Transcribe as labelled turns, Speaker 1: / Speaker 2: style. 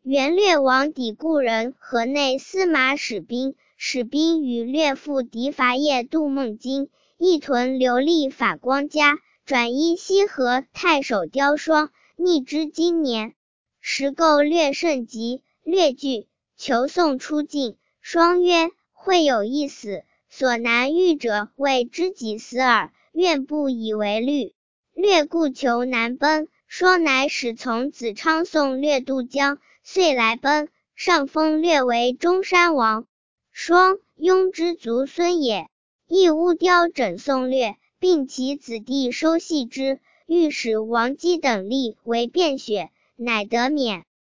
Speaker 1: 元略王抵故人河内司马使兵，使兵与略父敌伐夜杜孟津，一屯留立法光家，转依西河太守刁双，逆之今年。时构略甚急，略惧，求送出境。双曰：会有一死，所难遇者谓知己死耳，愿不以为虑。略故求南奔，双乃使从子昌送略渡江，遂来奔，上封略为中山王。双，雍之族孙也。亦乌雕枕送略，并其子弟收系之，欲使王姬等立为便血，乃得免。